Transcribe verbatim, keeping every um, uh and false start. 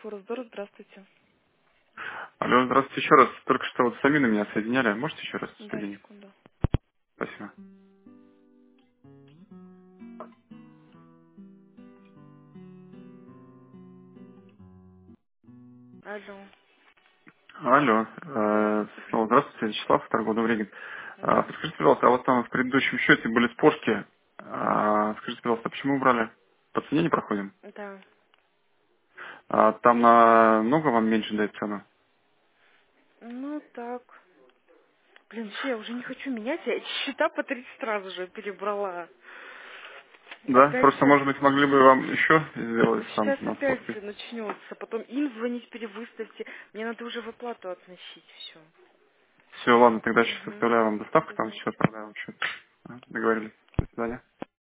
Форсдор, здравствуйте. Алло, здравствуйте еще раз. Только что вот с Аминой меня соединяли. Можете еще раз Да, соединить? секунду. Спасибо. Алло. Алло. э, Здравствуйте. снова здравствуйте, Вячеслав, торговый Врегин. Да. Подскажите, пожалуйста, а вот там в предыдущем счете были спорки. А, скажите, пожалуйста, почему убрали? По цене не проходим? Да. А, там намного вам меньше дает цену? Ну так. Блин, все, я уже не хочу менять, я эти счета по тридцать раз уже перебрала. Да, Опять просто, сейчас, может быть, могли бы вам еще сделать там сейчас на опять спорте. начнется. Потом им звонить, перевыставьте. Мне надо уже в оплату относить все. Все, ладно, тогда сейчас Угу. оставляю вам доставку, До там свидания. сейчас отправляю вам счет. А, Договорились. До свидания.